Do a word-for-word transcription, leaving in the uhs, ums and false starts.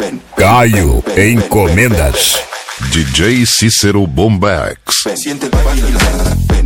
Caio Encomendas. D J Cícero Bombax. Ven, siente el baile. Ven.